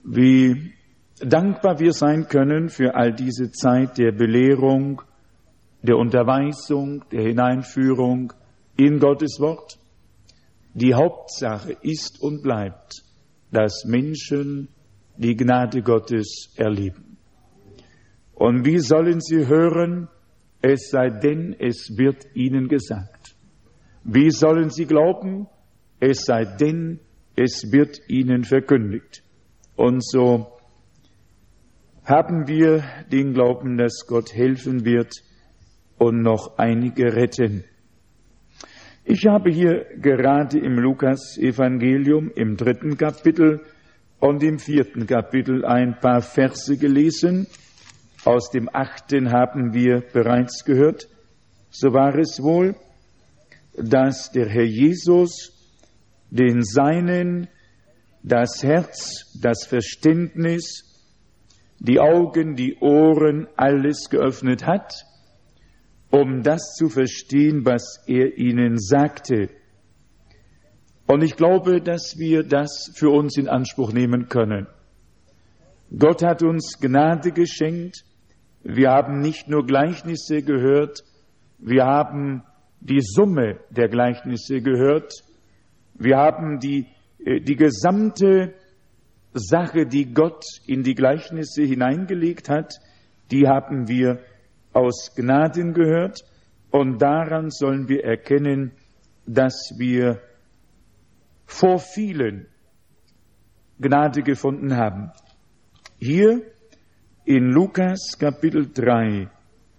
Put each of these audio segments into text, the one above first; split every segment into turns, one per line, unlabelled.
Wie dankbar wir sein können für all diese Zeit der Belehrung, der Unterweisung, der Hineinführung in Gottes Wort. Die Hauptsache ist und bleibt, dass Menschen die Gnade Gottes erleben. Und wie sollen sie hören, es sei denn, es wird ihnen gesagt? Wie sollen sie glauben, es sei denn, es wird ihnen verkündigt? Und so haben wir den Glauben, dass Gott helfen wird und noch einige retten. Ich habe hier gerade im Lukas-Evangelium im 3. Kapitel und im 4. Kapitel ein paar Verse gelesen. Aus dem 8. haben wir bereits gehört. So war es wohl, dass der Herr Jesus den Seinen das Herz, das Verständnis, die Augen, die Ohren, alles geöffnet hat, um das zu verstehen, was er ihnen sagte. Und ich glaube, dass wir das für uns in Anspruch nehmen können. Gott hat uns Gnade geschenkt. Wir haben nicht nur Gleichnisse gehört, wir haben die Summe der Gleichnisse gehört. Wir haben die gesamte Sache, die Gott in die Gleichnisse hineingelegt hat, die haben wir aus Gnaden gehört. Und daran sollen wir erkennen, dass wir vor vielen Gnade gefunden haben. Hier in Lukas Kapitel 3,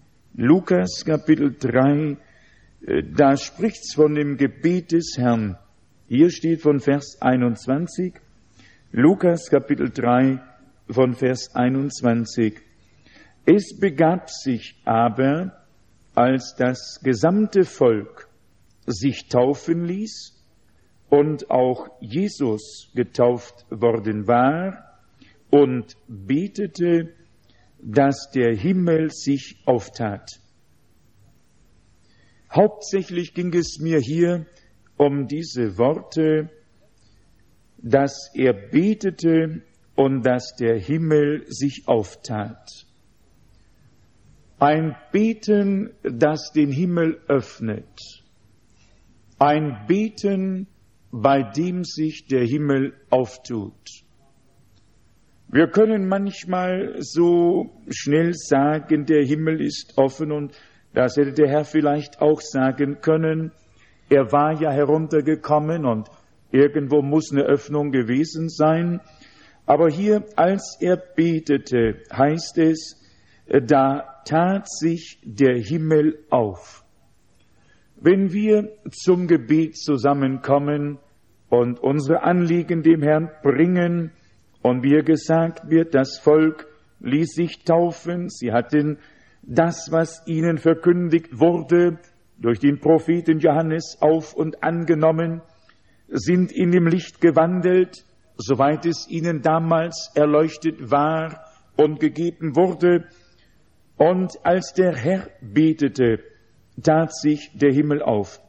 da spricht's von dem Gebet des Herrn. Hier steht von Vers 21, Lukas Kapitel 3 von Vers 21. Es begab sich aber, als das gesamte Volk sich taufen ließ und auch Jesus getauft worden war und betete, dass der Himmel sich auftat. Hauptsächlich ging es mir hier um diese Worte, dass er betete und dass der Himmel sich auftat. Ein Beten, das den Himmel öffnet. Ein Beten, bei dem sich der Himmel auftut. Wir können manchmal so schnell sagen, der Himmel ist offen, und das hätte der Herr vielleicht auch sagen können. Er war ja heruntergekommen und irgendwo muss eine Öffnung gewesen sein. Aber hier, als er betete, heißt es, da tat sich der Himmel auf. Wenn wir zum Gebet zusammenkommen und unsere Anliegen dem Herrn bringen, und wie gesagt wird, das Volk ließ sich taufen, sie hatten das, was ihnen verkündigt wurde, durch den Propheten Johannes auf und angenommen, sind in dem Licht gewandelt, soweit es ihnen damals erleuchtet war und gegeben wurde. Und als der Herr betete, tat sich der Himmel auf.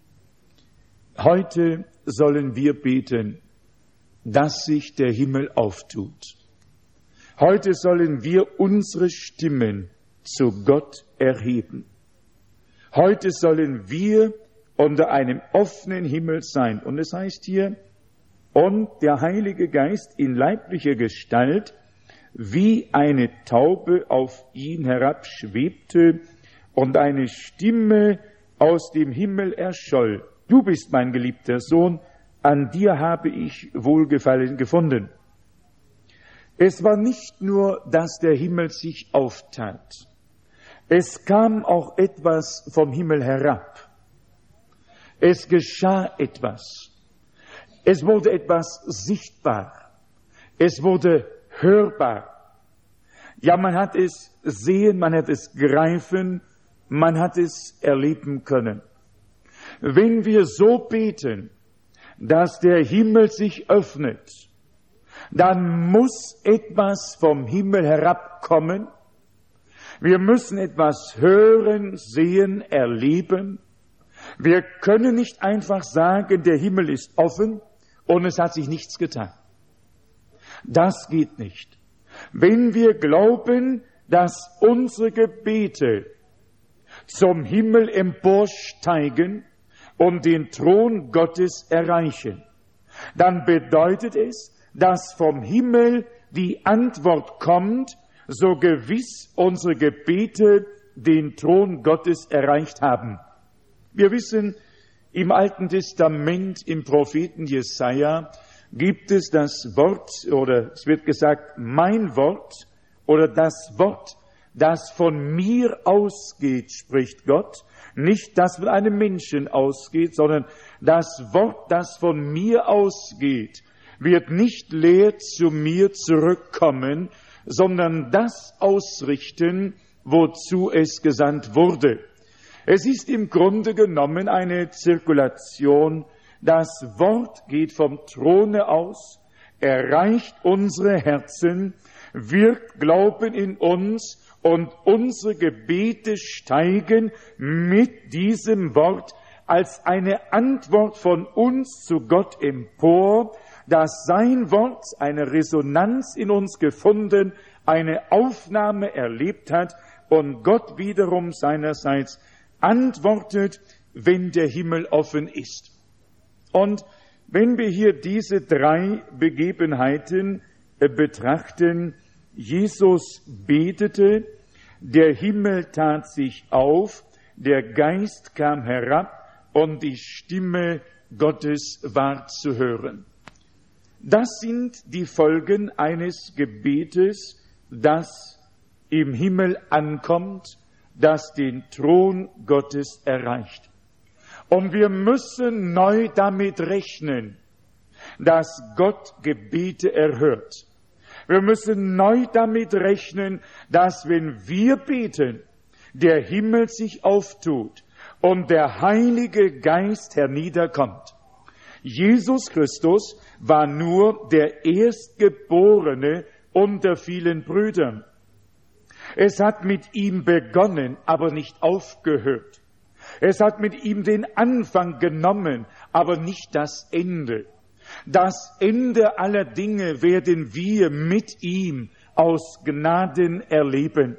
Heute sollen wir beten, dass sich der Himmel auftut. Heute sollen wir unsere Stimmen zu Gott erheben. Heute sollen wir unter einem offenen Himmel sein. Und es heißt hier, und der Heilige Geist in leiblicher Gestalt wie eine Taube auf ihn herabschwebte und eine Stimme aus dem Himmel erscholl. Du bist mein geliebter Sohn, an dir habe ich Wohlgefallen gefunden. Es war nicht nur, dass der Himmel sich auftat. Es kam auch etwas vom Himmel herab. Es geschah etwas. Es wurde etwas sichtbar. Es wurde hörbar. Ja, man hat es sehen, man hat es greifen, man hat es erleben können. Wenn wir so beten, dass der Himmel sich öffnet, dann muss etwas vom Himmel herabkommen. Wir müssen etwas hören, sehen, erleben. Wir können nicht einfach sagen, der Himmel ist offen und es hat sich nichts getan. Das geht nicht. Wenn wir glauben, dass unsere Gebete zum Himmel emporsteigen und den Thron Gottes erreichen, dann bedeutet es, dass vom Himmel die Antwort kommt, so gewiss unsere Gebete den Thron Gottes erreicht haben. Wir wissen, im Alten Testament, im Propheten Jesaja, gibt es das Wort, oder es wird gesagt, mein Wort, oder das Wort, das von mir ausgeht, spricht Gott. Nicht das von einem Menschen ausgeht, sondern das Wort, das von mir ausgeht, wird nicht leer zu mir zurückkommen, sondern das ausrichten, wozu es gesandt wurde. Es ist im Grunde genommen eine Zirkulation. Das Wort geht vom Throne aus, erreicht unsere Herzen, wirkt Glauben in uns und unsere Gebete steigen mit diesem Wort als eine Antwort von uns zu Gott empor, dass sein Wort eine Resonanz in uns gefunden, eine Aufnahme erlebt hat und Gott wiederum seinerseits antwortet, wenn der Himmel offen ist. Und wenn wir hier diese drei Begebenheiten betrachten, Jesus betete, der Himmel tat sich auf, der Geist kam herab und die Stimme Gottes war zu hören. Das sind die Folgen eines Gebetes, das im Himmel ankommt, das den Thron Gottes erreicht. Und wir müssen neu damit rechnen, dass Gott Gebete erhört. Wir müssen neu damit rechnen, dass wenn wir beten, der Himmel sich auftut und der Heilige Geist herniederkommt. Jesus Christus war nur der Erstgeborene unter vielen Brüdern. Es hat mit ihm begonnen, aber nicht aufgehört. Es hat mit ihm den Anfang genommen, aber nicht das Ende. Das Ende aller Dinge werden wir mit ihm aus Gnaden erleben.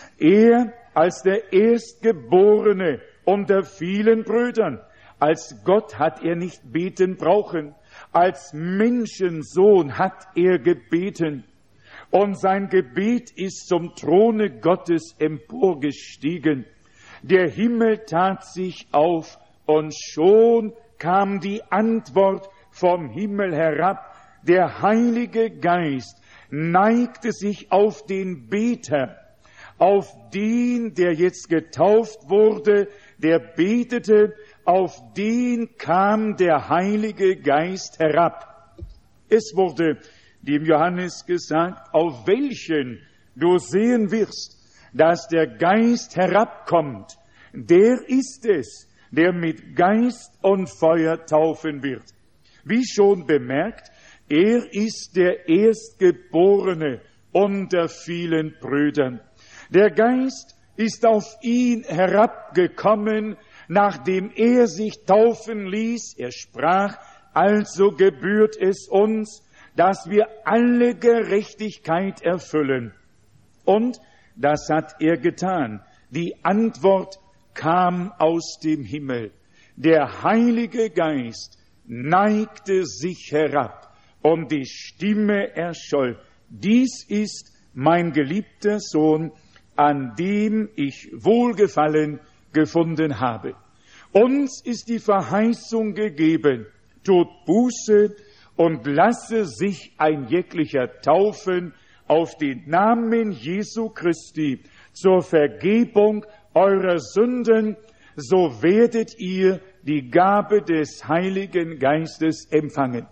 Er als der Erstgeborene unter vielen Brüdern, als Gott hat er nicht beten brauchen, als Menschensohn hat er gebeten. Und sein Gebet ist zum Throne Gottes emporgestiegen. Der Himmel tat sich auf und schon kam die Antwort vom Himmel herab. Der Heilige Geist neigte sich auf den Beter, auf den, der jetzt getauft wurde, der betete, auf den kam der Heilige Geist herab. Es wurde dem Johannes gesagt, auf welchen du sehen wirst, dass der Geist herabkommt, der ist es, der mit Geist und Feuer taufen wird. Wie schon bemerkt, er ist der Erstgeborene unter vielen Brüdern. Der Geist ist auf ihn herabgekommen, nachdem er sich taufen ließ. Er sprach, also gebührt es uns, dass wir alle Gerechtigkeit erfüllen. Und das hat er getan. Die Antwort kam aus dem Himmel. Der Heilige Geist neigte sich herab und die Stimme erscholl. Dies ist mein geliebter Sohn, an dem ich Wohlgefallen gefunden habe. Uns ist die Verheißung gegeben, tut Buße und lasse sich ein jeglicher taufen auf den Namen Jesu Christi zur Vergebung eurer Sünden, so werdet ihr die Gabe des Heiligen Geistes empfangen.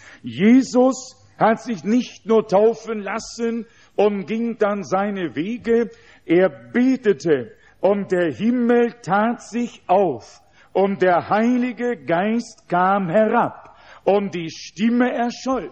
Jesus hat sich nicht nur taufen lassen und ging dann seine Wege, er betete und der Himmel tat sich auf und der Heilige Geist kam herab und die Stimme erscholl.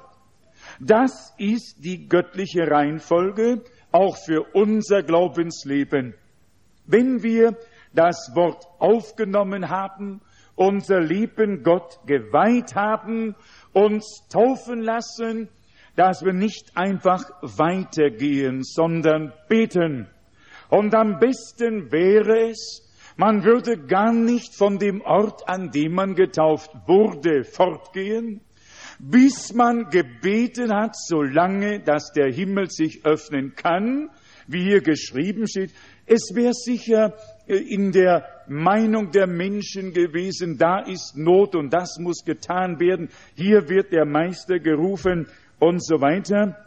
Das ist die göttliche Reihenfolge auch für unser Glaubensleben. Wenn wir das Wort aufgenommen haben, unser Leben Gott geweiht haben, uns taufen lassen, dass wir nicht einfach weitergehen, sondern beten. Und am besten wäre es, man würde gar nicht von dem Ort, an dem man getauft wurde, fortgehen, bis man gebeten hat, solange, dass der Himmel sich öffnen kann, wie hier geschrieben steht. Es wäre sicher in der Meinung der Menschen gewesen, da ist Not und das muss getan werden, hier wird der Meister gerufen und so weiter.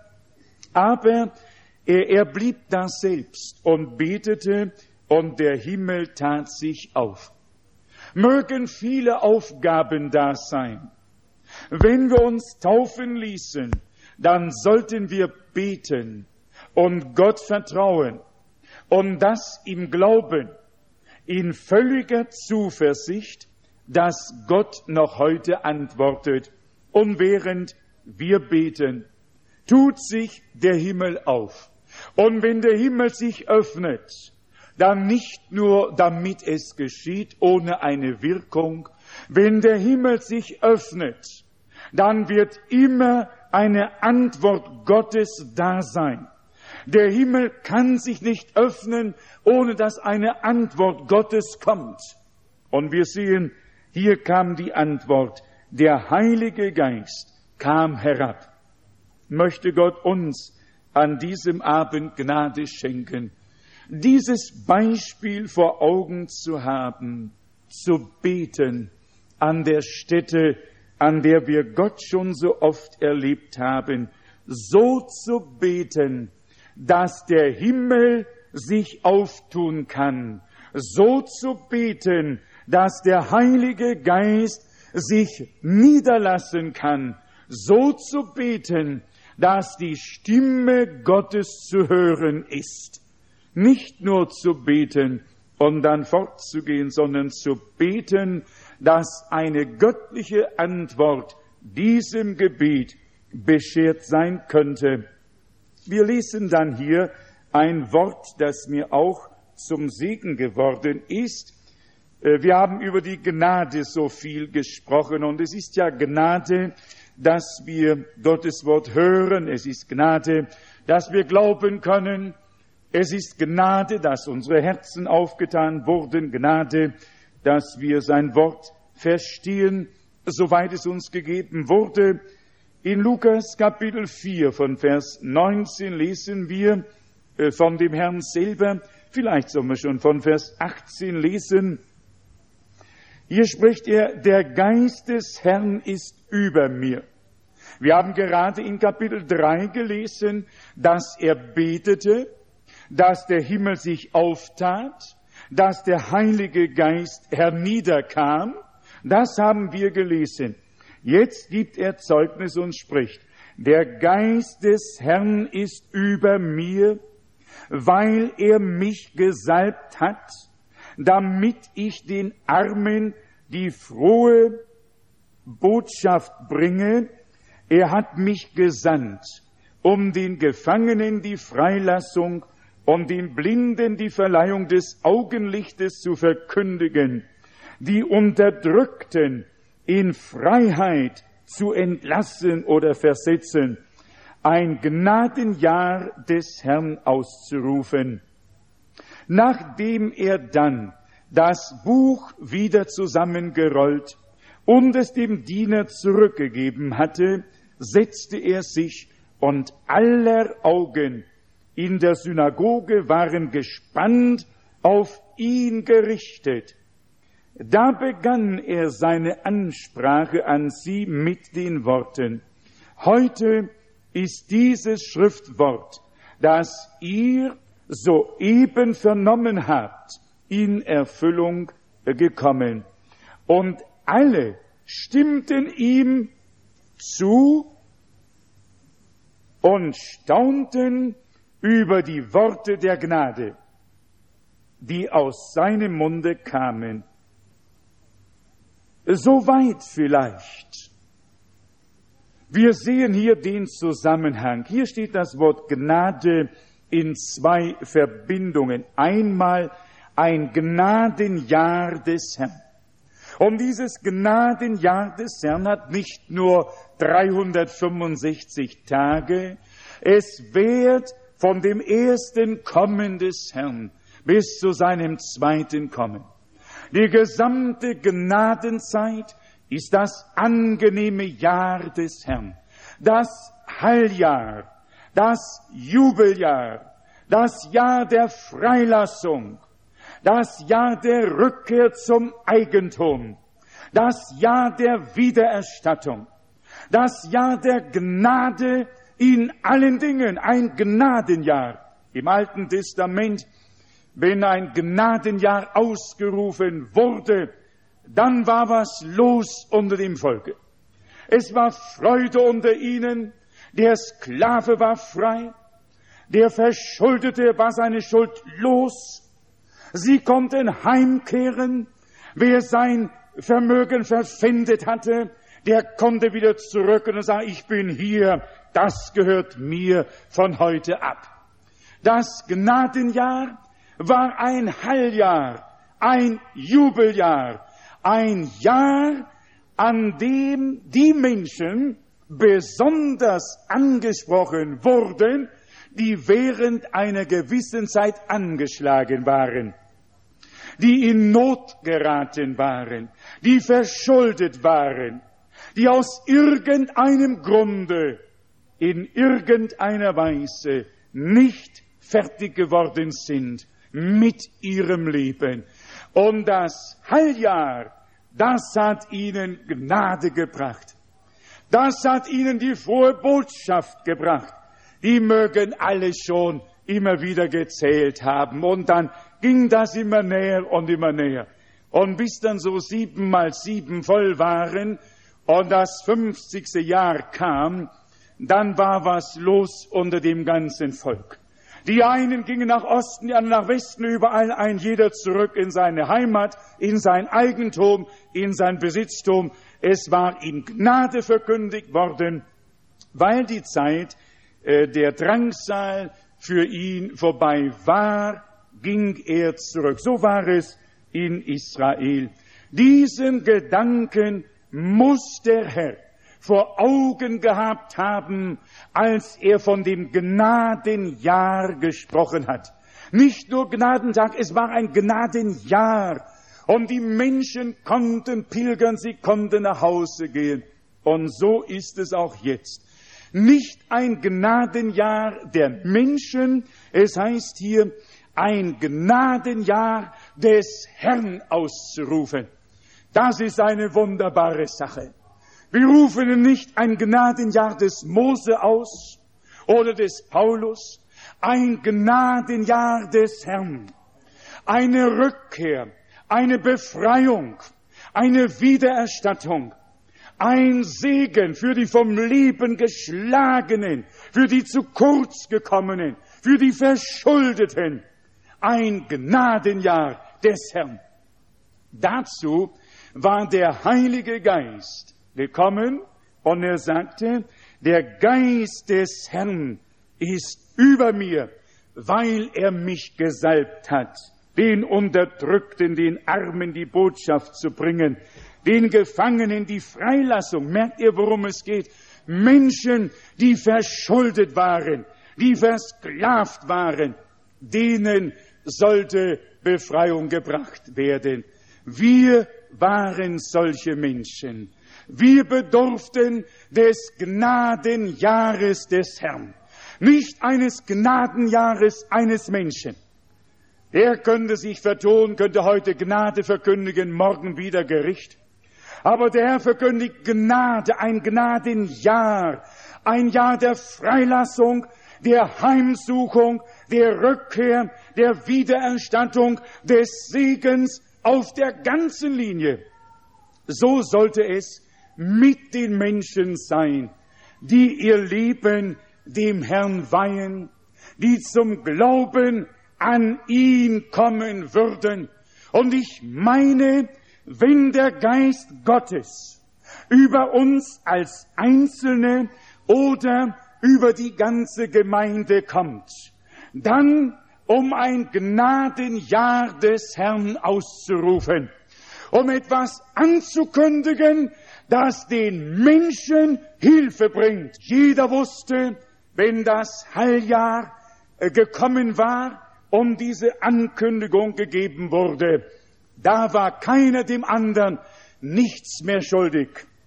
Aber er blieb da selbst und betete und der Himmel tat sich auf. Mögen viele Aufgaben da sein. Wenn wir uns taufen ließen, dann sollten wir beten und Gott vertrauen und das im Glauben, in völliger Zuversicht, dass Gott noch heute antwortet. Und während wir beten, tut sich der Himmel auf. Und wenn der Himmel sich öffnet, dann nicht nur, damit es geschieht, ohne eine Wirkung. Wenn der Himmel sich öffnet, dann wird immer eine Antwort Gottes da sein. Der Himmel kann sich nicht öffnen, ohne dass eine Antwort Gottes kommt. Und wir sehen, hier kam die Antwort. Der Heilige Geist kam herab. Möchte Gott uns an diesem Abend Gnade schenken, dieses Beispiel vor Augen zu haben, zu beten an der Stätte, an der wir Gott schon so oft erlebt haben, so zu beten, dass der Himmel sich auftun kann, so zu beten, dass der Heilige Geist sich niederlassen kann, so zu beten, dass die Stimme Gottes zu hören ist. Nicht nur zu beten und dann fortzugehen, sondern zu beten, dass eine göttliche Antwort diesem Gebet beschert sein könnte. Wir lesen dann hier ein Wort, das mir auch zum Segen geworden ist. Wir haben über die Gnade so viel gesprochen und es ist ja Gnade, dass wir Gottes Wort hören. Es ist Gnade, dass wir glauben können. Es ist Gnade, dass unsere Herzen aufgetan wurden. Gnade, dass wir sein Wort verstehen, soweit es uns gegeben wurde. In Lukas Kapitel 4 von Vers 19 lesen wir von dem Herrn selber. Vielleicht sollen wir schon von Vers 18 lesen. Hier spricht er, der Geist des Herrn ist über mir. Wir haben gerade in Kapitel 3 gelesen, dass er betete, dass der Himmel sich auftat, dass der Heilige Geist herniederkam. Das haben wir gelesen. Jetzt gibt er Zeugnis und spricht, der Geist des Herrn ist über mir, weil er mich gesalbt hat, damit ich den Armen die frohe Botschaft bringe. Er hat mich gesandt, um den Gefangenen die Freilassung und den Blinden die Verleihung des Augenlichtes zu verkündigen, die Unterdrückten in Freiheit zu entlassen oder versetzen, ein Gnadenjahr des Herrn auszurufen. Nachdem er dann das Buch wieder zusammengerollt und es dem Diener zurückgegeben hatte, setzte er sich und aller Augen in der Synagoge waren gespannt auf ihn gerichtet. Da begann er seine Ansprache an sie mit den Worten, heute ist dieses Schriftwort, das ihr soeben vernommen habt, in Erfüllung gekommen. Und alle stimmten ihm zu und staunten über die Worte der Gnade, die aus seinem Munde kamen. Soweit vielleicht. Wir sehen hier den Zusammenhang. Hier steht das Wort Gnade in zwei Verbindungen. Einmal ein Gnadenjahr des Herrn. Und dieses Gnadenjahr des Herrn hat nicht nur 365 Tage, es währt von dem ersten Kommen des Herrn bis zu seinem zweiten Kommen. Die gesamte Gnadenzeit ist das angenehme Jahr des Herrn, das Heiljahr, das Jubeljahr, das Jahr der Freilassung, das Jahr der Rückkehr zum Eigentum, das Jahr der Wiedererstattung, das Jahr der Gnade in allen Dingen, ein Gnadenjahr. Im Alten Testament, wenn ein Gnadenjahr ausgerufen wurde, dann war was los unter dem Volke. Es war Freude unter ihnen, der Sklave war frei, der Verschuldete war seine Schuld los, sie konnten heimkehren, wer sein Vermögen verpfändet hatte, der konnte wieder zurück und sagen, ich bin hier, das gehört mir von heute ab. Das Gnadenjahr war ein Heiljahr, ein Jubeljahr, ein Jahr, an dem die Menschen besonders angesprochen wurden, die während einer gewissen Zeit angeschlagen waren, die in Not geraten waren, die verschuldet waren, die aus irgendeinem Grunde in irgendeiner Weise nicht fertig geworden sind mit ihrem Leben. Und das Heiljahr, das hat ihnen Gnade gebracht. Das hat ihnen die frohe Botschaft gebracht. Die mögen alle schon immer wieder gezählt haben. Und dann ging das immer näher und immer näher. Und bis dann so 7 mal 7 voll waren und das 50. Jahr kam, dann war was los unter dem ganzen Volk. Die einen gingen nach Osten, die anderen nach Westen, überall ein jeder zurück in seine Heimat, in sein Eigentum, in sein Besitztum. Es war ihm Gnade verkündigt worden, weil die Zeit der Drangsal für ihn vorbei war, ging er zurück. So war es in Israel. Diesen Gedanken muss der Herr vor Augen gehabt haben, als er von dem Gnadenjahr gesprochen hat. Nicht nur Gnadentag, es war ein Gnadenjahr. Und die Menschen konnten pilgern, sie konnten nach Hause gehen. Und so ist es auch jetzt. Nicht ein Gnadenjahr der Menschen, es heißt hier, ein Gnadenjahr des Herrn auszurufen. Das ist eine wunderbare Sache. Wir rufen nicht ein Gnadenjahr des Mose aus oder des Paulus, ein Gnadenjahr des Herrn, eine Rückkehr, eine Befreiung, eine Wiedererstattung, ein Segen für die vom Leben Geschlagenen, für die zu kurz gekommenen, für die Verschuldeten, ein Gnadenjahr des Herrn. Dazu war der Heilige Geist gekommen und er sagte, der Geist des Herrn ist über mir, weil er mich gesalbt hat, den Unterdrückten, den Armen die Botschaft zu bringen, den Gefangenen die Freilassung. Merkt ihr, worum es geht? Menschen, die verschuldet waren, die versklavt waren, denen sollte Befreiung gebracht werden. Wir waren solche Menschen. Wir bedurften des Gnadenjahres des Herrn, nicht eines Gnadenjahres eines Menschen. Er könnte sich vertun, könnte heute Gnade verkündigen, morgen wieder Gericht. Aber der Herr verkündigt Gnade, ein Gnadenjahr, ein Jahr der Freilassung, der Heimsuchung, der Rückkehr, der Wiedererstattung, des Segens auf der ganzen Linie. So sollte es mit den Menschen sein, die ihr Leben dem Herrn weihen, die zum Glauben an ihn kommen würden. Und ich meine, wenn der Geist Gottes über uns als Einzelne oder über die ganze Gemeinde kommt, dann um ein Gnadenjahr des Herrn auszurufen, um etwas anzukündigen, das den Menschen Hilfe bringt. Jeder wusste, wenn das Heiljahr gekommen war und diese Ankündigung gegeben wurde, da war keiner dem anderen nichts mehr schuldig.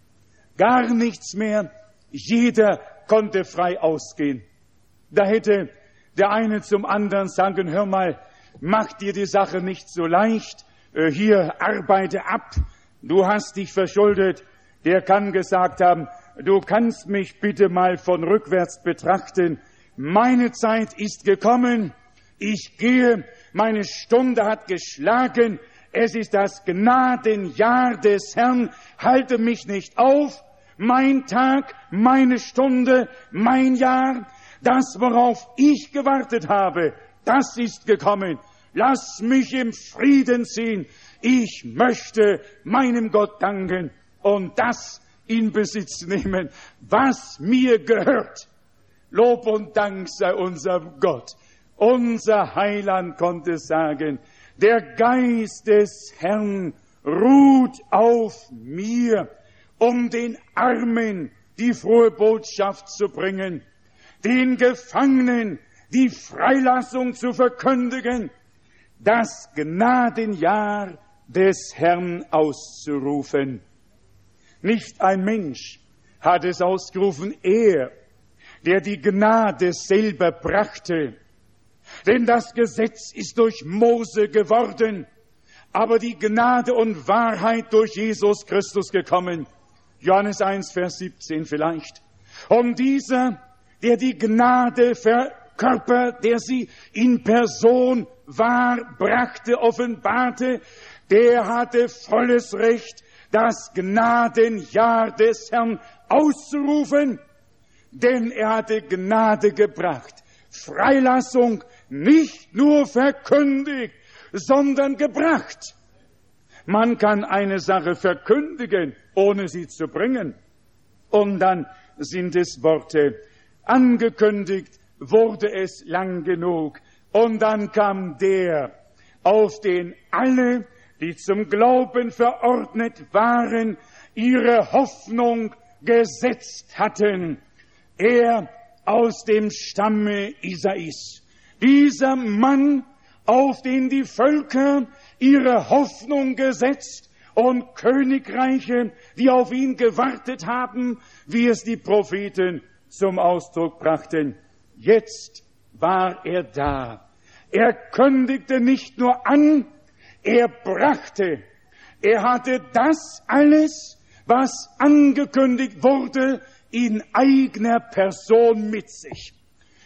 Gar nichts mehr. Jeder konnte frei ausgehen. Da hätte der eine zum anderen sagen, hör mal, mach dir die Sache nicht so leicht, hier arbeite ab, du hast dich verschuldet. Der kann gesagt haben, du kannst mich bitte mal von rückwärts betrachten. Meine Zeit ist gekommen, ich gehe, meine Stunde hat geschlagen, es ist das Gnadenjahr des Herrn, halte mich nicht auf, mein Tag, meine Stunde, mein Jahr, das, worauf ich gewartet habe, das ist gekommen. Lass mich im Frieden ziehen. Ich möchte meinem Gott danken und das in Besitz nehmen, was mir gehört. Lob und Dank sei unserem Gott. Unser Heiland konnte sagen, der Geist des Herrn ruht auf mir, um den Armen die frohe Botschaft zu bringen, den Gefangenen die Freilassung zu verkündigen, das Gnadenjahr des Herrn auszurufen. Nicht ein Mensch hat es ausgerufen, er, der die Gnade selber brachte. Denn das Gesetz ist durch Mose geworden, aber die Gnade und Wahrheit durch Jesus Christus gekommen. Johannes 1, Vers 17 vielleicht. Und dieser, der die Gnade verkörpert, der sie in Person wahr brachte, offenbarte, der hatte volles Recht, das Gnadenjahr des Herrn auszurufen, denn er hatte Gnade gebracht, Freilassung nicht nur verkündigt, sondern gebracht. Man kann eine Sache verkündigen, ohne sie zu bringen. Und dann sind es Worte. Angekündigt wurde es lang genug. Und dann kam der, auf den alle, die zum Glauben verordnet waren, ihre Hoffnung gesetzt hatten. Er aus dem Stamme Isais. Dieser Mann, auf den die Völker ihre Hoffnung gesetzt und Königreiche, die auf ihn gewartet haben, wie es die Propheten zum Ausdruck brachten. Jetzt war er da. Er kündigte nicht nur an, er brachte. Er hatte das alles, was angekündigt wurde, in eigener Person mit sich.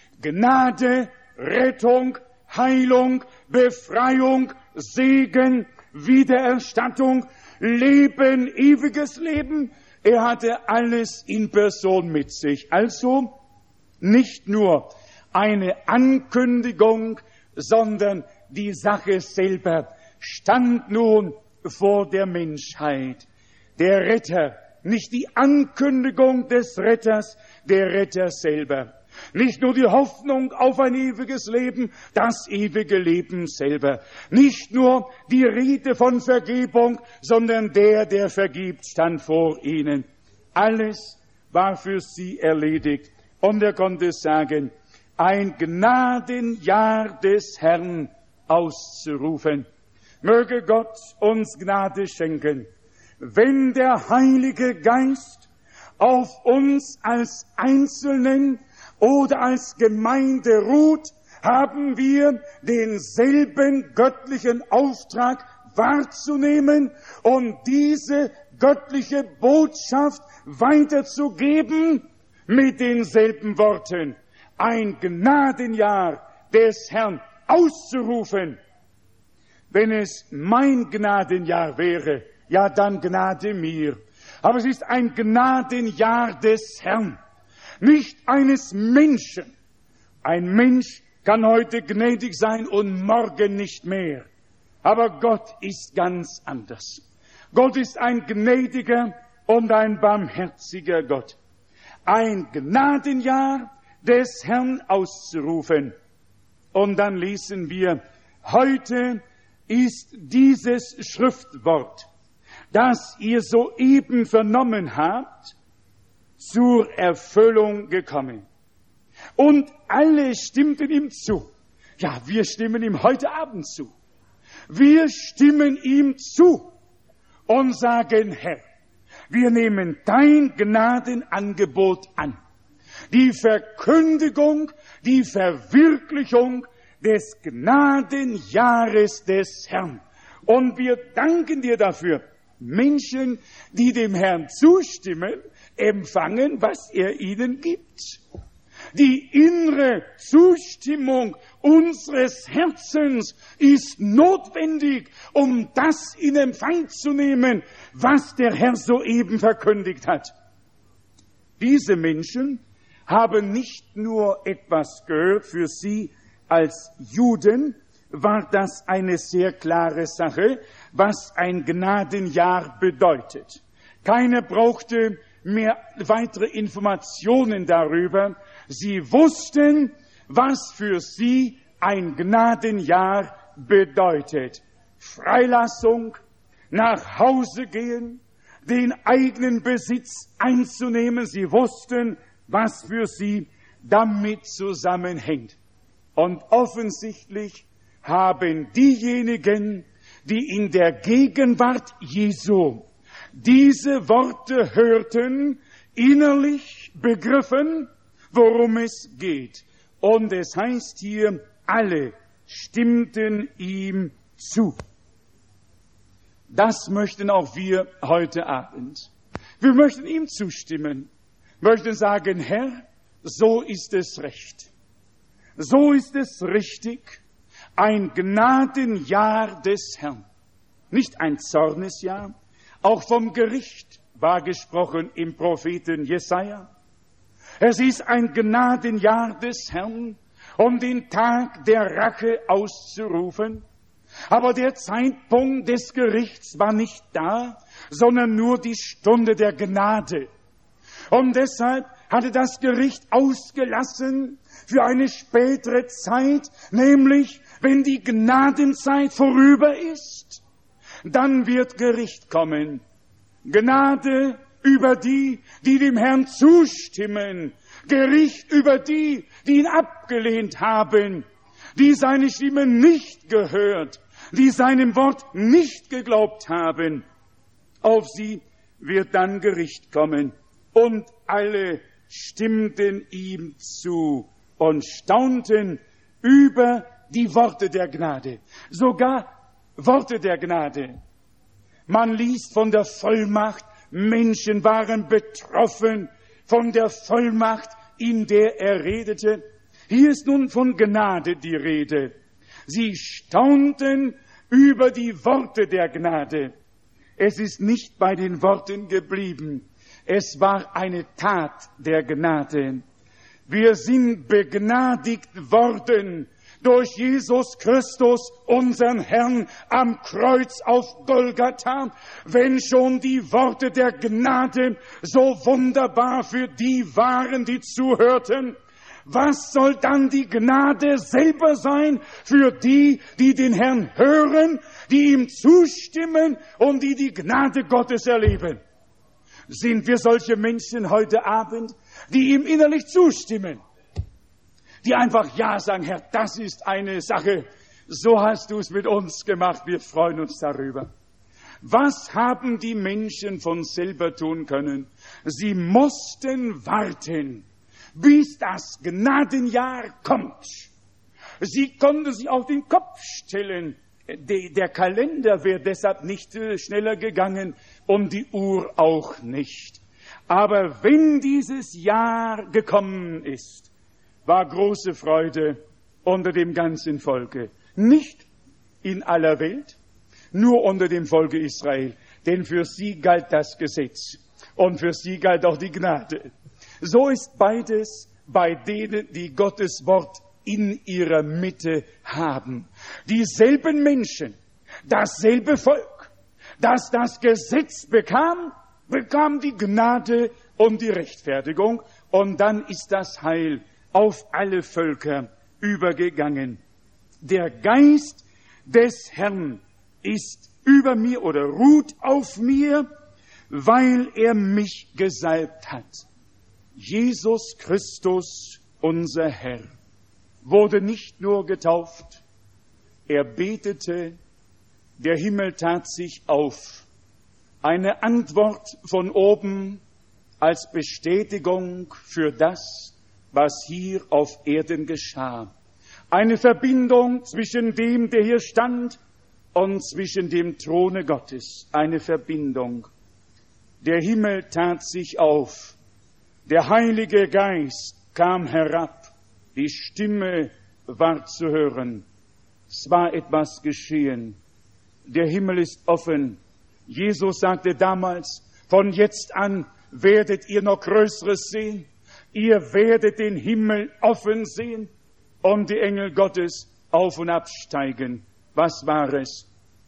Gnade, Rettung, Heilung, Befreiung, Segen, Wiedererstattung, Leben, ewiges Leben. Er hatte alles in Person mit sich. Also nicht nur eine Ankündigung, sondern die Sache selber stand nun vor der Menschheit. Der Retter, nicht die Ankündigung des Retters, der Retter selber. Nicht nur die Hoffnung auf ein ewiges Leben, das ewige Leben selber. Nicht nur die Rede von Vergebung, sondern der vergibt, stand vor ihnen. Alles war für sie erledigt. Und er konnte sagen, ein Gnadenjahr des Herrn auszurufen. Möge Gott uns Gnade schenken, wenn der Heilige Geist auf uns als Einzelnen oder als Gemeinde ruht, haben wir denselben göttlichen Auftrag wahrzunehmen und diese göttliche Botschaft weiterzugeben mit denselben Worten. Ein Gnadenjahr des Herrn auszurufen. Wenn es mein Gnadenjahr wäre, ja dann Gnade mir. Aber es ist ein Gnadenjahr des Herrn, nicht eines Menschen. Ein Mensch kann heute gnädig sein und morgen nicht mehr. Aber Gott ist ganz anders. Gott ist ein gnädiger und ein barmherziger Gott. Ein Gnadenjahr des Herrn auszurufen. Und dann lesen wir, heute ist dieses Schriftwort das ihr soeben vernommen habt, zur Erfüllung gekommen. Und alle stimmten ihm zu. Ja, wir stimmen ihm heute Abend zu. Wir stimmen ihm zu und sagen, Herr, wir nehmen dein Gnadenangebot an. Die Verkündigung, die Verwirklichung des Gnadenjahres des Herrn. Und wir danken dir dafür. Menschen, die dem Herrn zustimmen, empfangen, was er ihnen gibt. Die innere Zustimmung unseres Herzens ist notwendig, um das in Empfang zu nehmen, was der Herr soeben verkündigt hat. Diese Menschen haben nicht nur etwas gehört. Für sie als Juden war das eine sehr klare Sache, was ein Gnadenjahr bedeutet. Keiner brauchte mehr weitere Informationen darüber. Sie wussten, was für sie ein Gnadenjahr bedeutet. Freilassung, nach Hause gehen, den eigenen Besitz einzunehmen. Sie wussten, was für sie damit zusammenhängt. Und offensichtlich haben diejenigen, die in der Gegenwart Jesu diese Worte hörten, innerlich begriffen, worum es geht. Und es heißt hier, alle stimmten ihm zu. Das möchten auch wir heute Abend. Wir möchten ihm zustimmen, möchten sagen, Herr, so ist es recht. So ist es richtig, ein Gnadenjahr des Herrn. Nicht ein Zornesjahr, auch vom Gericht war gesprochen im Propheten Jesaja. Es ist ein Gnadenjahr des Herrn, um den Tag der Rache auszurufen. Aber der Zeitpunkt des Gerichts war nicht da, sondern nur die Stunde der Gnade. Und deshalb hatte das Gericht ausgelassen für eine spätere Zeit, nämlich wenn die Gnadenzeit vorüber ist, dann wird Gericht kommen. Gnade über die, die dem Herrn zustimmen. Gericht über die, die ihn abgelehnt haben, die seine Stimme nicht gehört, die seinem Wort nicht geglaubt haben. Auf sie wird dann Gericht kommen. Und alle stimmten ihm zu und staunten über die Worte der Gnade. Sogar Worte der Gnade. Man liest von der Vollmacht. Menschen waren betroffen von der Vollmacht, in der er redete. Hier ist nun von Gnade die Rede. Sie staunten über die Worte der Gnade. Es ist nicht bei den Worten geblieben. Es war eine Tat der Gnade. Wir sind begnadigt worden durch Jesus Christus, unseren Herrn, am Kreuz auf Golgatha. Wenn schon die Worte der Gnade so wunderbar für die waren, die zuhörten, was soll dann die Gnade selber sein für die, die den Herrn hören, die ihm zustimmen und die die Gnade Gottes erleben? Sind wir solche Menschen heute Abend, die ihm innerlich zustimmen? Die einfach Ja sagen, Herr, das ist eine Sache, so hast du es mit uns gemacht, wir freuen uns darüber. Was haben die Menschen von selber tun können? Sie mussten warten, bis das Gnadenjahr kommt. Sie konnten sich auf den Kopf stellen. Der Kalender wäre deshalb nicht schneller gegangen und die Uhr auch nicht. Aber wenn dieses Jahr gekommen ist, war große Freude unter dem ganzen Volke. Nicht in aller Welt, nur unter dem Volke Israel. Denn für sie galt das Gesetz und für sie galt auch die Gnade. So ist beides bei denen, die Gottes Wort in ihrer Mitte haben. Dieselben Menschen, dasselbe Volk, das das Gesetz bekam die Gnade und die Rechtfertigung. Und dann ist das Heil auf alle Völker übergegangen. Der Geist des Herrn ist über mir oder ruht auf mir, weil er mich gesalbt hat. Jesus Christus, unser Herr, wurde nicht nur getauft, er betete, der Himmel tat sich auf. Eine Antwort von oben als Bestätigung für das, was hier auf Erden geschah. Eine Verbindung zwischen dem, der hier stand, und zwischen dem Throne Gottes. Eine Verbindung. Der Himmel tat sich auf. Der Heilige Geist kam herab. Die Stimme war zu hören. Es war etwas geschehen. Der Himmel ist offen. Jesus sagte damals, von jetzt an werdet ihr noch Größeres sehen. Ihr werdet den Himmel offen sehen und die Engel Gottes auf und absteigen. Was war es?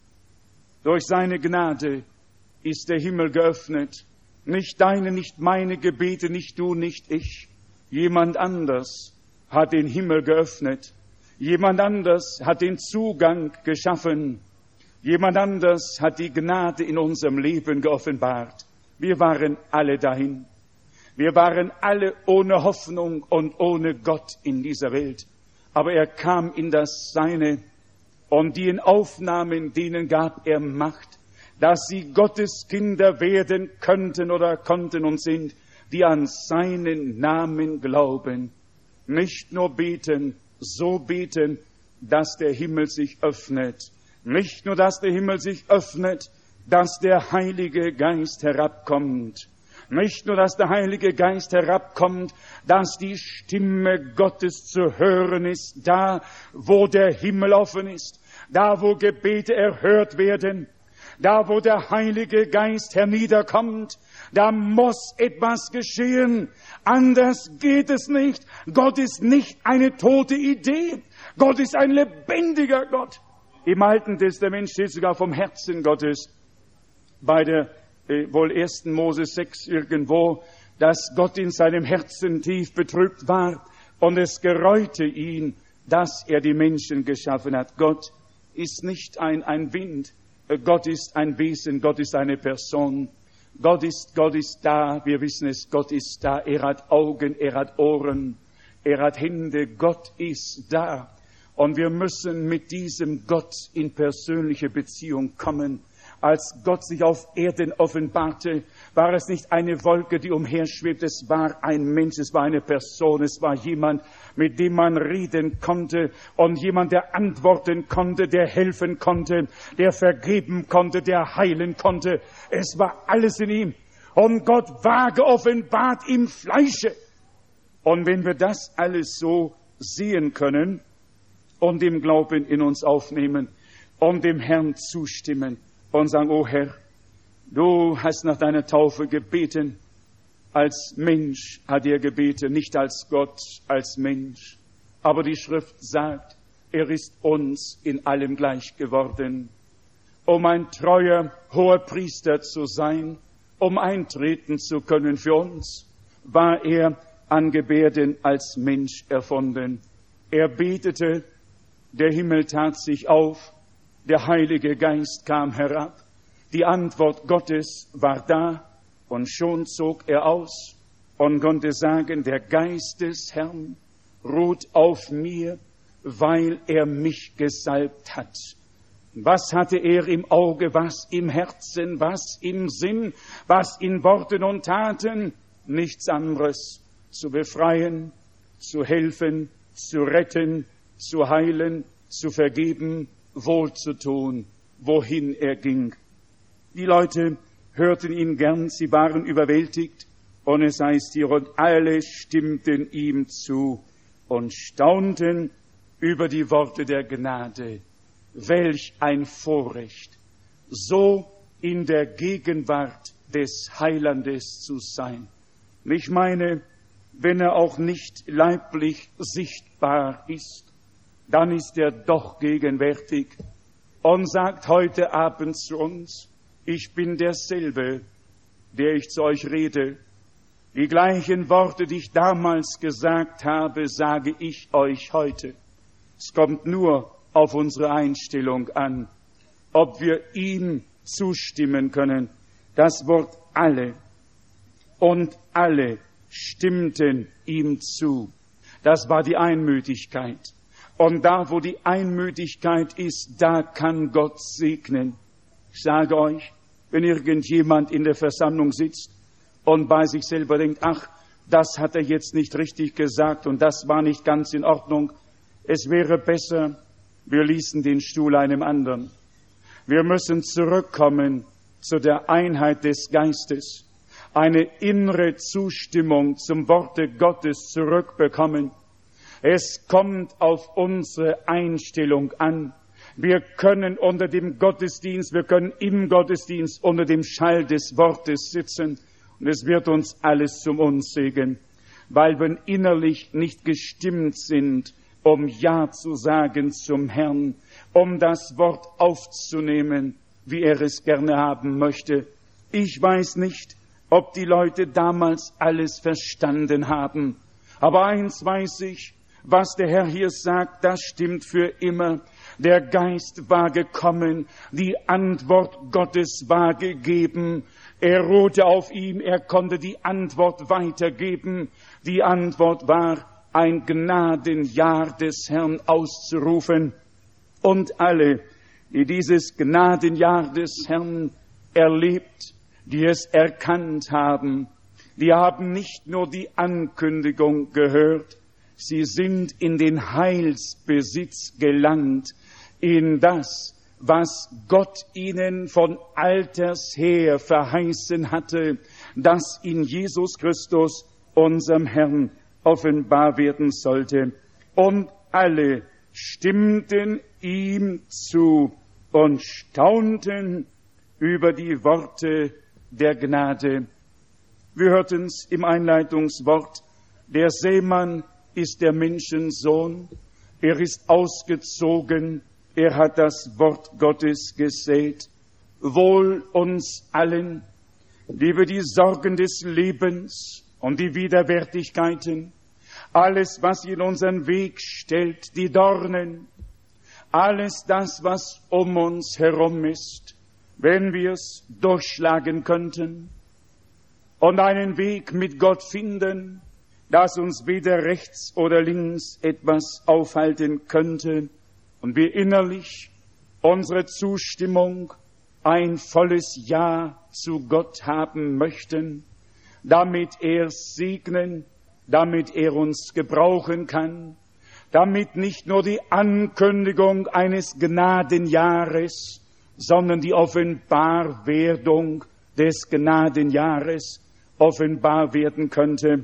Durch seine Gnade ist der Himmel geöffnet. Nicht deine, nicht meine Gebete, nicht du, nicht ich. Jemand anders hat den Himmel geöffnet. Jemand anders hat den Zugang geschaffen. Jemand anders hat die Gnade in unserem Leben geoffenbart. Wir waren alle dahin. Wir waren alle ohne Hoffnung und ohne Gott in dieser Welt. Aber er kam in das Seine und die ihn aufnahmen, denen gab er Macht, dass sie Gottes Kinder werden könnten oder konnten und sind, die an seinen Namen glauben. Nicht nur beten, so beten, dass der Himmel sich öffnet. Nicht nur, dass der Himmel sich öffnet, dass der Heilige Geist herabkommt. Nicht nur, dass der Heilige Geist herabkommt, dass die Stimme Gottes zu hören ist, da, wo der Himmel offen ist, da, wo Gebete erhört werden, da, wo der Heilige Geist herniederkommt, da muss etwas geschehen. Anders geht es nicht. Gott ist nicht eine tote Idee. Gott ist ein lebendiger Gott. Im Alten Testament steht sogar vom Herzen Gottes bei der wohl 1. Mose 6 irgendwo, dass Gott in seinem Herzen tief betrübt war und es gereute ihn, dass er die Menschen geschaffen hat. Gott ist nicht ein Wind, Gott ist ein Wesen, Gott ist eine Person. Gott ist da, wir wissen es, Gott ist da. Er hat Augen, er hat Ohren, er hat Hände, Gott ist da. Und wir müssen mit diesem Gott in persönliche Beziehung kommen. Als Gott sich auf Erden offenbarte, war es nicht eine Wolke, die umherschwebt, es war ein Mensch, es war eine Person, es war jemand, mit dem man reden konnte und jemand, der antworten konnte, der helfen konnte, der vergeben konnte, der heilen konnte. Es war alles in ihm. Und Gott war geoffenbart im Fleische. Und wenn wir das alles so sehen können und im Glauben in uns aufnehmen und dem Herrn zustimmen, und sagen, oh Herr, du hast nach deiner Taufe gebeten. Als Mensch hat er gebeten, nicht als Gott, als Mensch. Aber die Schrift sagt, er ist uns in allem gleich geworden. Um ein treuer hoher Priester zu sein, um eintreten zu können für uns, war er an Gebärden als Mensch erfunden. Er betete, der Himmel tat sich auf, der Heilige Geist kam herab, die Antwort Gottes war da und schon zog er aus und konnte sagen, der Geist des Herrn ruht auf mir, weil er mich gesalbt hat. Was hatte er im Auge, was im Herzen, was im Sinn, was in Worten und Taten? Nichts anderes, zu befreien, zu helfen, zu retten, zu heilen, zu vergeben, wohl zu tun, wohin er ging. Die Leute hörten ihn gern, sie waren überwältigt, und es heißt hier, und alle stimmten ihm zu und staunten über die Worte der Gnade. Welch ein Vorrecht, so in der Gegenwart des Heilandes zu sein. Ich meine, wenn er auch nicht leiblich sichtbar ist, dann ist er doch gegenwärtig und sagt heute Abend zu uns, ich bin derselbe, der ich zu euch rede. Die gleichen Worte, die ich damals gesagt habe, sage ich euch heute. Es kommt nur auf unsere Einstellung an. ob wir ihm zustimmen können. Das Wort alle und alle stimmten ihm zu. Das war die Einmütigkeit. Und da, wo die Einmütigkeit ist, da kann Gott segnen. Ich sage euch, wenn irgendjemand in der Versammlung sitzt und bei sich selber denkt, ach, das hat er jetzt nicht richtig gesagt und das war nicht ganz in Ordnung, es wäre besser, wir ließen den Stuhl einem anderen. Wir müssen zurückkommen zu der Einheit des Geistes, eine innere Zustimmung zum Worte Gottes zurückbekommen. Es kommt auf unsere Einstellung an. Wir können unter dem Gottesdienst, wir können im Gottesdienst unter dem Schall des Wortes sitzen und es wird uns alles zum Unsegen, weil wir innerlich nicht gestimmt sind, um Ja zu sagen zum Herrn, um das Wort aufzunehmen, wie er es gerne haben möchte. Ich weiß nicht, ob die Leute damals alles verstanden haben, aber eins weiß ich, was der Herr hier sagt, das stimmt für immer. Der Geist war gekommen, die Antwort Gottes war gegeben. Er ruhte auf ihm, er konnte die Antwort weitergeben. Die Antwort war, ein Gnadenjahr des Herrn auszurufen. Und alle, die dieses Gnadenjahr des Herrn erlebt, die es erkannt haben, die haben nicht nur die Ankündigung gehört, sie sind in den Heilsbesitz gelangt, in das, was Gott ihnen von alters her verheißen hatte, das in Jesus Christus, unserem Herrn, offenbar werden sollte. Und alle stimmten ihm zu und staunten über die Worte der Gnade. Wir hörten es im Einleitungswort, der Sämann ist der Menschensohn, er ist ausgezogen, er hat das Wort Gottes gesät. Wohl uns allen, die wir die Sorgen des Lebens und die Widerwärtigkeiten, alles, was in unseren Weg stellt, die Dornen, alles das, was um uns herum ist, wenn wir es durchschlagen könnten und einen Weg mit Gott finden, dass uns weder rechts oder links etwas aufhalten könnte und wir innerlich unsere Zustimmung, ein volles Ja zu Gott haben möchten, damit er segnen, damit er uns gebrauchen kann, damit nicht nur die Ankündigung eines Gnadenjahres, sondern die Offenbarwerdung des Gnadenjahres offenbar werden könnte.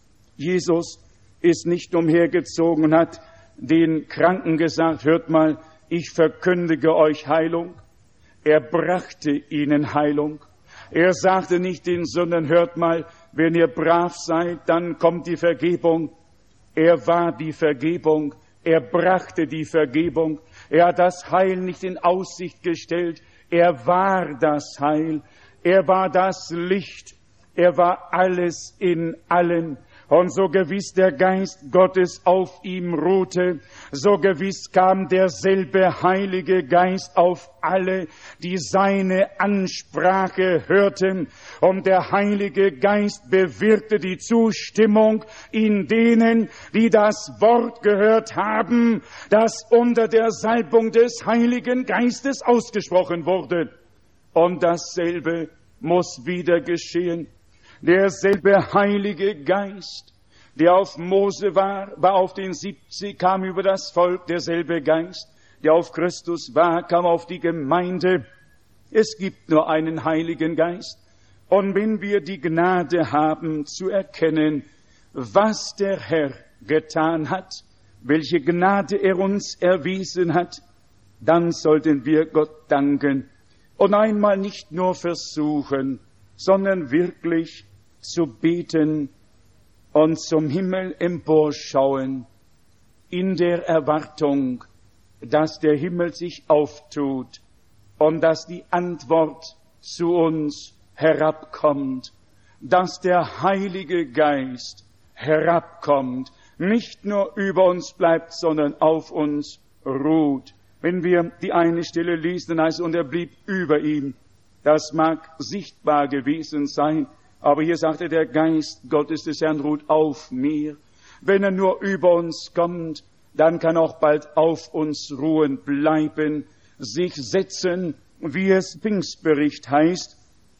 Jesus ist nicht umhergezogen und hat den Kranken gesagt, hört mal, ich verkündige euch Heilung. Er brachte ihnen Heilung. Er sagte nicht den Sündern, hört mal, wenn ihr brav seid, dann kommt die Vergebung. Er war die Vergebung. Er brachte die Vergebung. Er hat das Heil nicht in Aussicht gestellt. Er war das Heil. Er war das Licht. Er war alles in allen. Und so gewiss der Geist Gottes auf ihm ruhte, so gewiss kam derselbe Heilige Geist auf alle, die seine Ansprache hörten. Und der Heilige Geist bewirkte die Zustimmung in denen, die das Wort gehört haben, das unter der Salbung des Heiligen Geistes ausgesprochen wurde. Und dasselbe muss wieder geschehen. Derselbe Heilige Geist, der auf Mose war auf den 70, kam über das Volk. Derselbe Geist, der auf Christus war, kam auf die Gemeinde. Es gibt nur einen Heiligen Geist. Und wenn wir die Gnade haben zu erkennen, was der Herr getan hat, welche Gnade er uns erwiesen hat, dann sollten wir Gott danken und einmal nicht nur versuchen, sondern wirklich zu beten und zum Himmel emporschauen, in der Erwartung, dass der Himmel sich auftut und dass die Antwort zu uns herabkommt, dass der Heilige Geist herabkommt, nicht nur über uns bleibt, sondern auf uns ruht. Wenn wir die eine Stelle lesen, dann heißt es, und er blieb über ihm. Das mag sichtbar gewesen sein, aber hier sagte der Geist Gottes des Herrn ruht auf mir. Wenn er nur über uns kommt, dann kann auch bald auf uns ruhen bleiben, sich setzen, wie es Pfingstbericht heißt,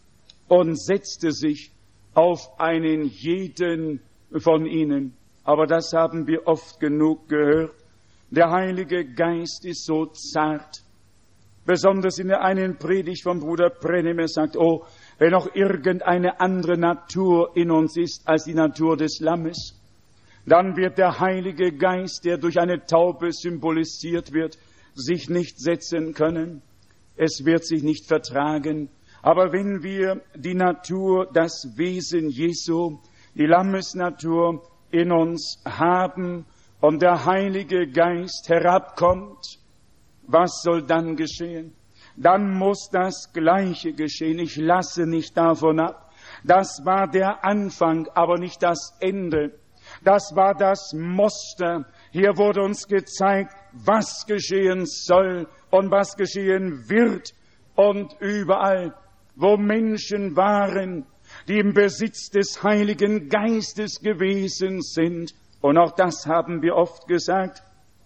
und setzte sich auf einen jeden von ihnen. Aber das haben wir oft genug gehört. Der Heilige Geist ist so zart. Besonders in der einen Predigt vom Bruder Brennim, er sagt, oh, wenn noch irgendeine andere Natur in uns ist als die Natur des Lammes, dann wird der Heilige Geist, der durch eine Taube symbolisiert wird, sich nicht setzen können. Es wird sich nicht vertragen. Aber wenn wir die Natur, das Wesen Jesu, die Lammesnatur in uns haben und der Heilige Geist herabkommt, was soll dann geschehen? Dann muss das Gleiche geschehen. Ich lasse nicht davon ab. Das war der Anfang, aber nicht das Ende. Das war das Muster. Hier wurde uns gezeigt, was geschehen soll und was geschehen wird. Und überall, wo Menschen waren, die im Besitz des Heiligen Geistes gewesen sind, und auch das haben wir oft gesagt,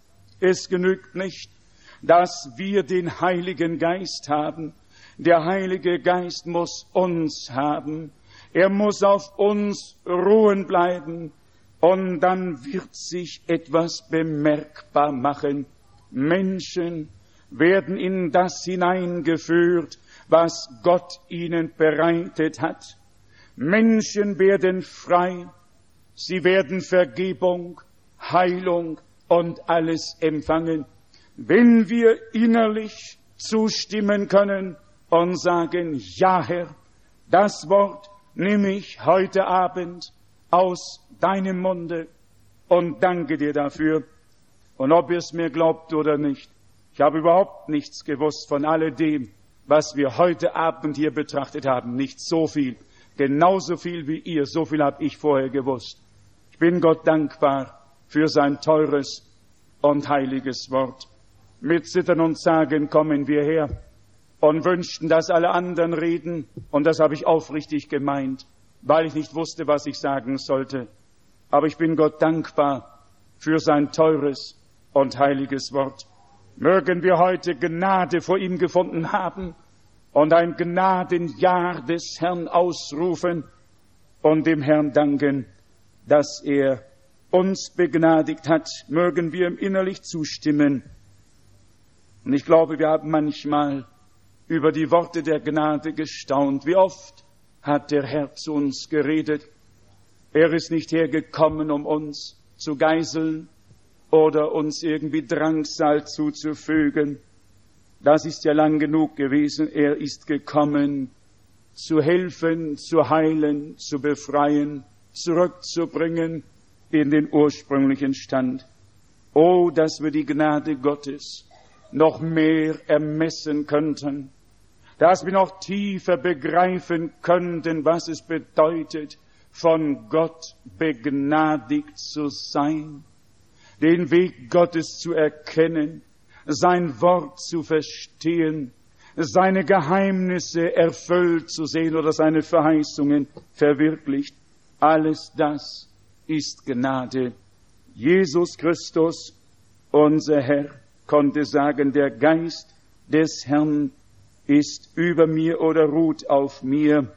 es genügt nicht, dass wir den Heiligen Geist haben. Der Heilige Geist muss uns haben. Er muss auf uns ruhen bleiben. Und dann wird sich etwas bemerkbar machen. Menschen werden in das hineingeführt, was Gott ihnen bereitet hat. Menschen werden frei. Sie werden Vergebung, Heilung und alles empfangen. Wenn wir innerlich zustimmen können und sagen, ja Herr, das Wort nehme ich heute Abend aus deinem Munde und danke dir dafür. Und ob ihr es mir glaubt oder nicht, ich habe überhaupt nichts gewusst von alledem, was wir heute Abend hier betrachtet haben. Nicht so viel, genauso viel wie ihr, so viel habe ich vorher gewusst. Ich bin Gott dankbar für sein teures und heiliges Wort. Mit Zittern und Zagen kommen wir her und wünschten, dass alle anderen reden. Und das habe ich aufrichtig gemeint, weil ich nicht wusste, was ich sagen sollte. Aber ich bin Gott dankbar für sein teures und heiliges Wort. Mögen wir heute Gnade vor ihm gefunden haben und ein Gnadenjahr des Herrn ausrufen und dem Herrn danken, dass er uns begnadigt hat. Mögen wir ihm innerlich zustimmen. Und ich glaube, wir haben manchmal über die Worte der Gnade gestaunt. Wie oft hat der Herr zu uns geredet? Er ist nicht hergekommen, um uns zu geißeln oder uns irgendwie Drangsal zuzufügen. Das ist ja lang genug gewesen. Er ist gekommen, zu helfen, zu heilen, zu befreien, zurückzubringen in den ursprünglichen Stand. Oh, dass wir die Gnade Gottes noch mehr ermessen könnten, dass wir noch tiefer begreifen könnten, was es bedeutet, von Gott begnadigt zu sein, den Weg Gottes zu erkennen, sein Wort zu verstehen, seine Geheimnisse erfüllt zu sehen oder seine Verheißungen verwirklicht. Alles das ist Gnade. Jesus Christus, unser Herr, konnte sagen, der Geist des Herrn ist über mir oder ruht auf mir,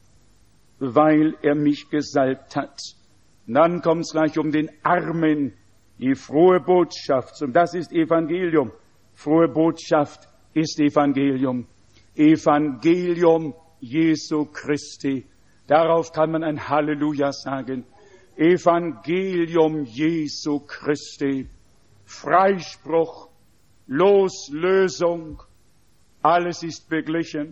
weil er mich gesalbt hat. Und dann kommt es gleich um den Armen, die frohe Botschaft. Und das ist Evangelium. Frohe Botschaft ist Evangelium. Evangelium Jesu Christi. Darauf kann man ein Halleluja sagen. Evangelium Jesu Christi. Freispruch, Loslösung, alles ist beglichen.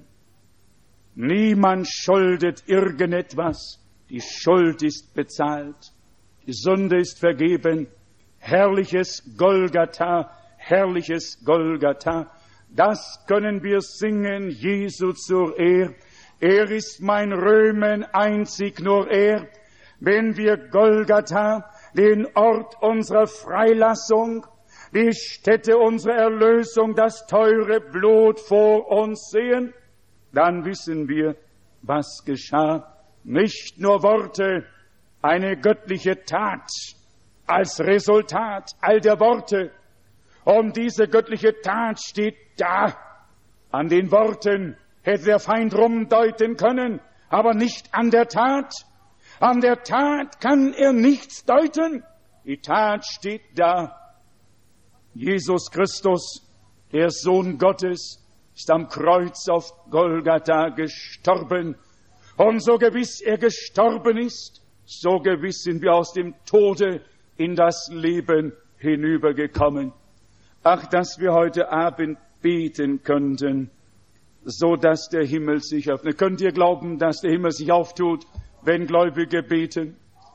Niemand schuldet irgendetwas. Die Schuld ist bezahlt. Die Sünde ist vergeben. Herrliches Golgatha, herrliches Golgatha. Das können wir singen, Jesu zur Ehr. Er ist mein Röhmen, einzig nur er. Wenn wir Golgatha, den Ort unserer Freilassung, die Stätte unserer Erlösung, das teure Blut vor uns sehen, dann wissen wir, was geschah. Nicht nur Worte, eine göttliche Tat als Resultat all der Worte. Und diese göttliche Tat steht da. An den Worten hätte der Feind rumdeuten können, aber nicht an der Tat. An der Tat kann er nichts deuten. Die Tat steht da. Jesus Christus, der Sohn Gottes, ist am Kreuz auf Golgatha gestorben. Und so gewiss er gestorben ist, so gewiss sind wir aus dem Tode in das Leben hinübergekommen. Ach, dass wir heute Abend beten könnten, so dass der Himmel sich öffnet. Könnt ihr glauben, dass der Himmel sich auftut, wenn Gläubige beten?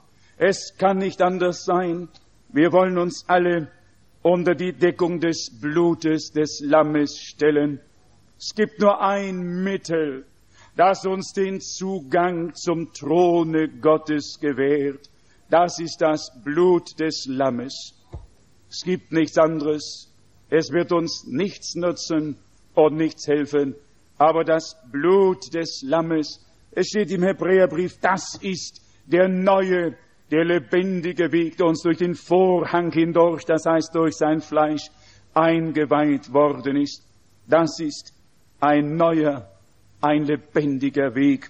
Es kann nicht anders sein. Wir wollen uns alle unter die Deckung des Blutes des Lammes stellen. Es gibt nur ein Mittel, das uns den Zugang zum Throne Gottes gewährt. Das ist das Blut des Lammes. Es gibt nichts anderes. Es wird uns nichts nützen und nichts helfen. Aber das Blut des Lammes, es steht im Hebräerbrief, das ist der neue, der lebendige Weg, der uns durch den Vorhang hindurch, das heißt durch sein Fleisch, eingeweiht worden ist. Das ist ein neuer, ein lebendiger Weg.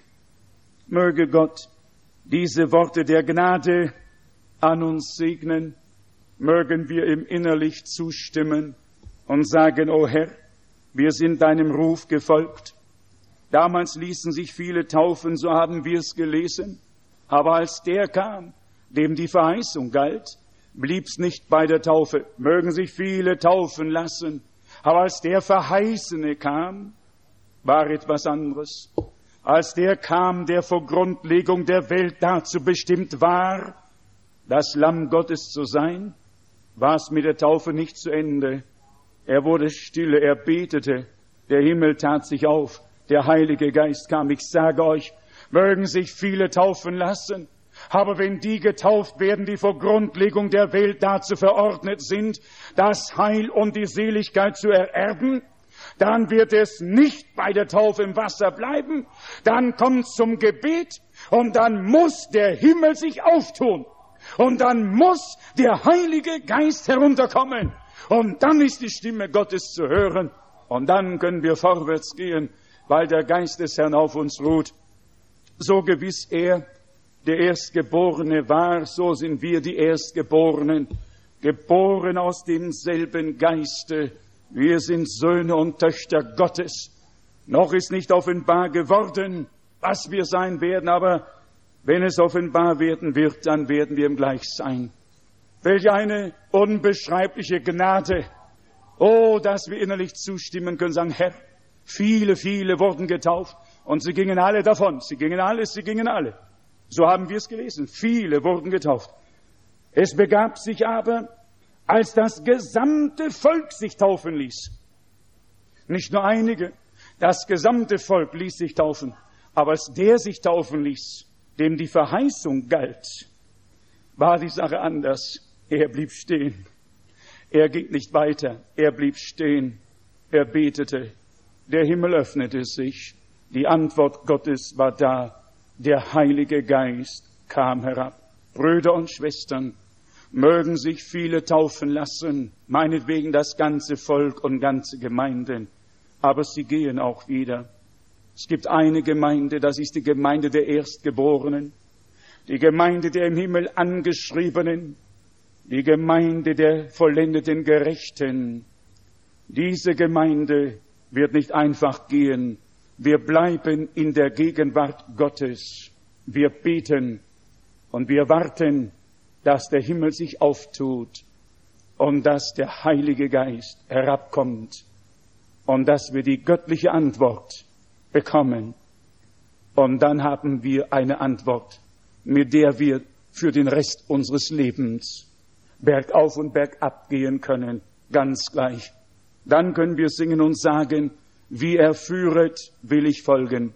Möge Gott diese Worte der Gnade an uns segnen. Mögen wir ihm innerlich zustimmen und sagen, O Herr, wir sind deinem Ruf gefolgt. Damals ließen sich viele taufen, so haben wir es gelesen. Aber als der kam, dem die Verheißung galt, blieb's nicht bei der Taufe. Mögen sich viele taufen lassen. Aber als der Verheißene kam, war etwas anderes. Als der kam, der vor Grundlegung der Welt dazu bestimmt war, das Lamm Gottes zu sein, war es mit der Taufe nicht zu Ende. Er wurde stille, er betete, der Himmel tat sich auf, der Heilige Geist kam. Ich sage euch, mögen sich viele taufen lassen, aber wenn die getauft werden, die vor Grundlegung der Welt dazu verordnet sind, das Heil und die Seligkeit zu ererben, dann wird es nicht bei der Taufe im Wasser bleiben, dann kommt es zum Gebet und dann muss der Himmel sich auftun und dann muss der Heilige Geist herunterkommen und dann ist die Stimme Gottes zu hören und dann können wir vorwärts gehen, weil der Geist des Herrn auf uns ruht. So gewiss er der Erstgeborene war, so sind wir die Erstgeborenen, geboren aus demselben Geiste. Wir sind Söhne und Töchter Gottes. Noch ist nicht offenbar geworden, was wir sein werden, aber wenn es offenbar werden wird, dann werden wir ihm gleich sein. Welch eine unbeschreibliche Gnade. Oh, dass wir innerlich zustimmen können, sagen, Herr, viele, viele wurden getauft und sie gingen alle davon. Sie gingen alle. So haben wir es gelesen. Viele wurden getauft. Es begab sich aber, als das gesamte Volk sich taufen ließ. Nicht nur einige, das gesamte Volk ließ sich taufen. Aber als der sich taufen ließ, dem die Verheißung galt, war die Sache anders. Er blieb stehen. Er ging nicht weiter. Er blieb stehen. Er betete. Der Himmel öffnete sich. Die Antwort Gottes war da. Der Heilige Geist kam herab. Brüder und Schwestern, mögen sich viele taufen lassen, meinetwegen das ganze Volk und ganze Gemeinden, aber sie gehen auch wieder. Es gibt eine Gemeinde, das ist die Gemeinde der Erstgeborenen, die Gemeinde der im Himmel Angeschriebenen, die Gemeinde der vollendeten Gerechten. Diese Gemeinde wird nicht einfach gehen. Wir bleiben in der Gegenwart Gottes. Wir beten und wir warten, dass der Himmel sich auftut und dass der Heilige Geist herabkommt und dass wir die göttliche Antwort bekommen. Und dann haben wir eine Antwort, mit der wir für den Rest unseres Lebens bergauf und bergab gehen können, ganz gleich. Dann können wir singen und sagen, wie er führet, will ich folgen.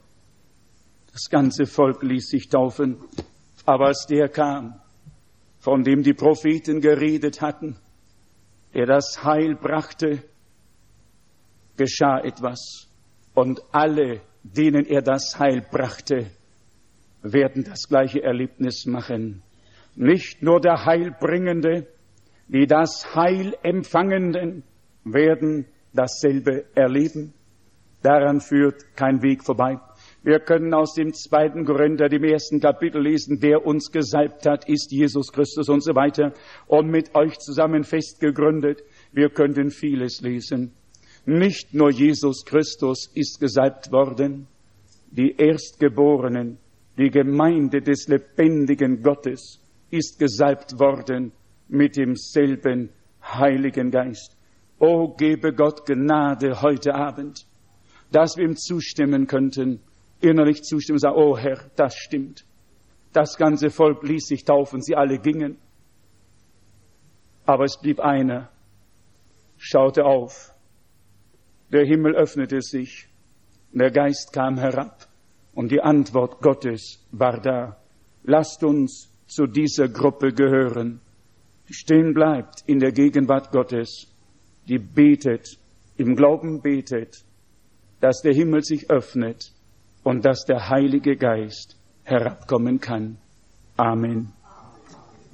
Das ganze Volk ließ sich taufen, aber als der kam, von dem die Propheten geredet hatten, er das Heil brachte, geschah etwas. Und alle, denen er das Heil brachte, werden das gleiche Erlebnis machen. Nicht nur der Heilbringende, die das Heil Empfangenden werden dasselbe erleben. Daran führt kein Weg vorbei. Wir können aus dem 2. Korinther, dem 1. Kapitel lesen, der uns gesalbt hat, ist Jesus Christus und so weiter. Und mit euch zusammen festgegründet. Wir könnten vieles lesen. Nicht nur Jesus Christus ist gesalbt worden. Die Erstgeborenen, die Gemeinde des lebendigen Gottes ist gesalbt worden mit demselben Heiligen Geist. O, gebe Gott Gnade heute Abend, dass wir ihm zustimmen könnten, innerlich zustimmen und sagen, oh Herr, das stimmt. Das ganze Volk ließ sich taufen, sie alle gingen. Aber es blieb einer, schaute auf, der Himmel öffnete sich, der Geist kam herab und die Antwort Gottes war da. Lasst uns zu dieser Gruppe gehören, die stehen bleibt in der Gegenwart Gottes, die betet, im Glauben betet, dass der Himmel sich öffnet und dass der Heilige Geist herabkommen kann. Amen.